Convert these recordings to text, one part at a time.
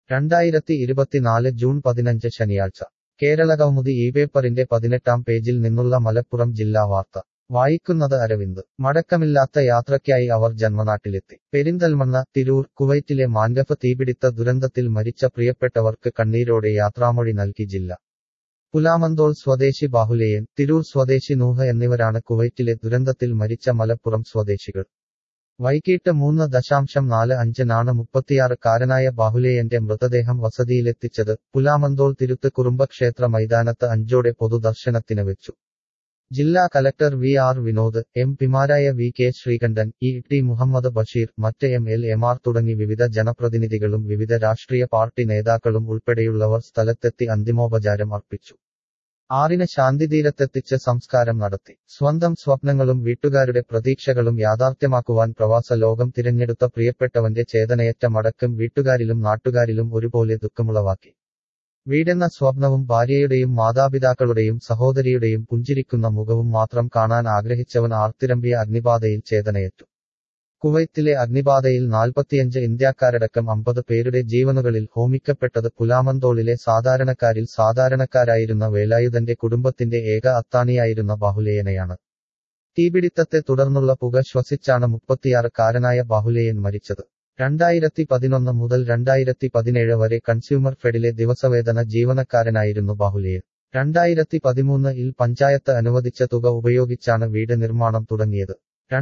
2024 June 15 ശനിയാഴ്ച കേരളകൗമുദി ഇപേപ്പറിന്റെ 18-ാം പേജിൽ നിന്നുള്ള മലപ്പുറം ജില്ലാ വാർത്ത വായിക്കുന്നത് അരവിന്ദ്. മടക്കമില്ലാത്ത യാത്രയ്ക്കായി അവർ ജന്മനാട്ടിലെത്തി. പെരിന്തൽമണ്ണ, തിരൂർ, കുവൈറ്റിലെ മാൻഗഫ് തീപിടിത്ത ദുരന്തത്തിൽ മരിച്ച പ്രിയപ്പെട്ടവർക്ക് കണ്ണീരോടെ യാത്രാമൊഴി നൽകി ജില്ല. പുലാമന്തോൾ സ്വദേശി ബാഹുലേയൻ, തിരൂർ സ്വദേശി നൂഹ് എന്നിവരാണ് കുവൈറ്റിലെ ദുരന്തത്തിൽ മരിച്ച മലപ്പുറം സ്വദേശികൾ. വൈകിട്ട് 3:45-നാണ് 36-കാരനായ ബാഹുലേയന്റെ മൃതദേഹം വസതിയിലെത്തിച്ചത്. പുലാമന്തോൾ തിരുത്ത് കുറുമ്പക്ഷേത്ര മൈതാനത്ത് 5-ഓടെ പൊതുദർശനത്തിന് വെച്ചു. ജില്ലാ കലക്ടർ വി.ആർ. വിനോദ്, എം.പിമാരായ വി.കെ. ശ്രീകണ്ഠൻ, ഇ.ടി. മുഹമ്മദ് ബഷീർ, മറ്റ് എം.എൽ.എമാർ തുടങ്ങി വിവിധ ജനപ്രതിനിധികളും വിവിധ രാഷ്ട്രീയ പാർട്ടി നേതാക്കളും ഉൾപ്പെടെയുള്ളവർ സ്ഥലത്തെത്തി അന്തിമോപചാരം അർപ്പിച്ചു. 6-ന് ശാന്തിതീരത്തെത്തിച്ച് സംസ്കാരം നടത്തി. സ്വന്തം സ്വപ്നങ്ങളും വീട്ടുകാരുടെ പ്രതീക്ഷകളും യാഥാർത്ഥ്യമാക്കുവാൻ പ്രവാസ ലോകം തിരഞ്ഞെടുത്ത പ്രിയപ്പെട്ടവന്റെ ചേതനയറ്റ മടക്കം വീട്ടുകാരിലും നാട്ടുകാരിലും ഒരുപോലെ ദുഃഖമുളവാക്കി. വീടെന്ന സ്വപ്നവും ഭാര്യയുടെയും മാതാപിതാക്കളുടെയും സഹോദരിയുടെയും പുഞ്ചിരിക്കുന്ന മുഖവും മാത്രം കാണാൻ ആഗ്രഹിച്ചവൻ ആർത്തിരമ്പിയ അഗ്നിബാധയിൽ ചേതനയേറ്റു. കുവൈത്തിലെ അഗ്നിബാധയിൽ 45 ഇന്ത്യക്കാരടക്കം 50 പേരുടെ ജീവനുകളിൽ ഹോമിക്കപ്പെട്ടത് പുലാമന്തോളിലെ സാധാരണക്കാരിൽ സാധാരണക്കാരായിരുന്ന വേലായുധന്റെ കുടുംബത്തിന്റെ ഏക അത്താണിയായിരുന്ന ബാഹുലേയനെയാണ്. തീപിടിത്തത്തെ തുടർന്നുള്ള പുക ശ്വസിച്ചാണ് 36-കാരനായ ബാഹുലേയൻ മരിച്ചത്. 2011 മുതൽ 2017 വരെ കൺസ്യൂമർ ഫെഡിലെ ദിവസവേതന ജീവനക്കാരനായിരുന്നു ബാഹുലേയൻ. 2013-ൽ പഞ്ചായത്ത് അനുവദിച്ച തുക ഉപയോഗിച്ചാണ് വീട് നിർമ്മാണം തുടങ്ങിയത്.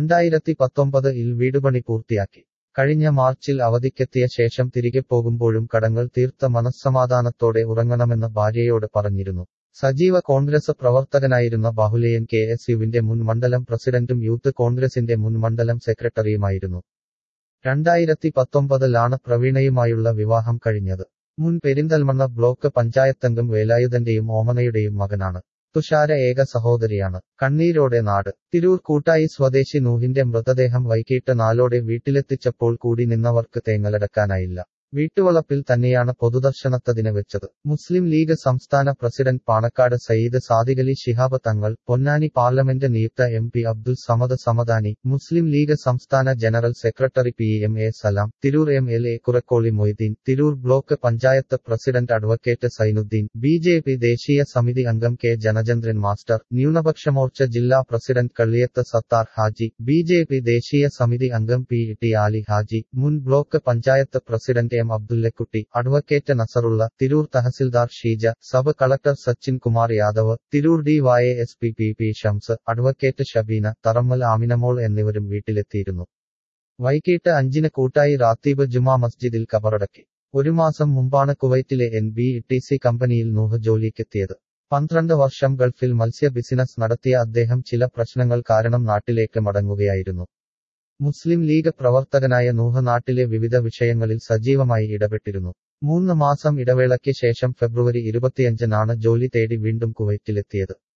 2019-ൽ വീടുപണി പൂർത്തിയാക്കി. കഴിഞ്ഞ മാർച്ചിൽ അവധിക്കെത്തിയ ശേഷം തിരികെ പോകുമ്പോഴും കടങ്ങൾ തീർത്ത മനസ്സമാധാനത്തോടെ ഉറങ്ങണമെന്ന് ഭാര്യയോട് പറഞ്ഞിരുന്നു. സജീവ കോൺഗ്രസ് പ്രവർത്തകനായിരുന്ന ബാഹുലേയൻ കെ.എസ്.യുവിന്റെ മുൻ മണ്ഡലം പ്രസിഡന്റും യൂത്ത് കോൺഗ്രസിന്റെ മുൻ മണ്ഡലം സെക്രട്ടറിയുമായിരുന്നു. 2019-ലാണ് പ്രവീണയുമായുള്ള വിവാഹം കഴിഞ്ഞത്. മുൻ പെരിന്തൽമണ്ണ ബ്ലോക്ക് പഞ്ചായത്തംഗം വേലായുധന്റെയും ഓമനയുടെയും മകനാണ്. തുഷാര ഏക സഹോദരിയാണ്. കണ്ണീരോടെ നാട്. തിരൂർ കൂട്ടായി സ്വദേശി നൂഹിന്റെ മൃതദേഹം വൈകിട്ട് 4-ഓടെ വീട്ടിലെത്തിച്ചപ്പോൾ കൂടി നിന്നവർക്ക് തേങ്ങലടക്കാനായില്ല. വീട്ടുവളപ്പിൽ തന്നെയാണ് പൊതുദർശനത്തതിന് വെച്ചത്. മുസ്ലിം ലീഗ് സംസ്ഥാന പ്രസിഡന്റ് പാണക്കാട് സയ്യിദ് സാദിഖലി ശിഹാബ് തങ്ങൾ, പൊന്നാനി പാർലമെന്റ് നിയുക്ത എം.പി. അബ്ദുൽ സമദ് സമദാനി, മുസ്ലിം ലീഗ് സംസ്ഥാന general secretary P M A. Salam, Tirur M L A. Kurukkoli Moideen, Tirur block panchayat president advocate Zainuddin, B J P. ദേശീയ സമിതി അംഗം കെ. ജനചന്ദ്രൻ മാസ്റ്റർ, ന്യൂനപക്ഷമോർച്ച ജില്ലാ പ്രസിഡന്റ് കള്ളിയത്ത് സത്താർ ഹാജി, ബി.ജെ.പി. ദേശീയ സമിതി അംഗം പി.ടി. ആലി ഹാജി, മുൻ block panchayat president M. Abdullakutty, advocate Nasarulla, Tirur tahsildar Sheeja, sub collector Sachin Kumar Yadav, Tirur D Y S P. P. Shams, advocate Shabeena, Tharammal Aminamol എന്നിവരും വീട്ടിലെത്തിയിരുന്നു. വൈകിട്ട് 5-ന് കൂട്ടായി റാത്തീബ് ജുമാ മസ്ജിദിൽ കബറടക്കി. 1 മാസം മുമ്പാണ് കുവൈറ്റിലെ NBTC കമ്പനിയിൽ നൂഹ് ജോലിക്കെത്തിയത്. 12 വർഷം ഗൾഫിൽ മത്സ്യ ബിസിനസ് നടത്തിയ അദ്ദേഹം ചില പ്രശ്നങ്ങൾ കാരണം നാട്ടിലേക്ക് മടങ്ങുകയായിരുന്നു. മുസ്ലിം ലീഗ് പ്രവർത്തകനായ നൂഹ് നാട്ടിലെ വിവിധ വിഷയങ്ങളിൽ സജീവമായി ഇടപെട്ടിരുന്നു. 3 മാസം ഇടവേളയ്ക്ക് ശേഷം ഫെബ്രുവരി 25-നാണ് ജോലി തേടി വീണ്ടും കുവൈറ്റിലെത്തിയത്.